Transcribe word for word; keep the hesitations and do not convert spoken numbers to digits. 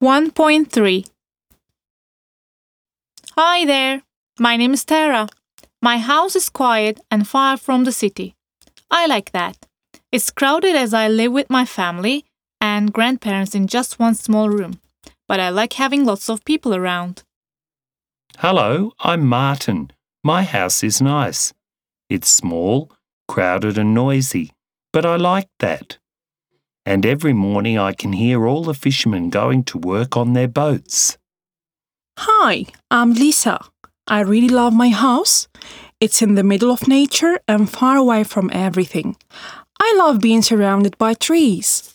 one point three. Hi there, my name is Tara. My house is quiet and far from the city. I like that. It's crowded as I live with my family and grandparents in just one small room, but I like having lots of people around. Hello, I'm Martin. My house is nice. It's small, crowded and noisy, but I like that. And every morning I can hear all the fishermen going to work on their boats. Hi, I'm Lisa. I really love my house. It's in the middle of nature and far away from everything. I love being surrounded by trees.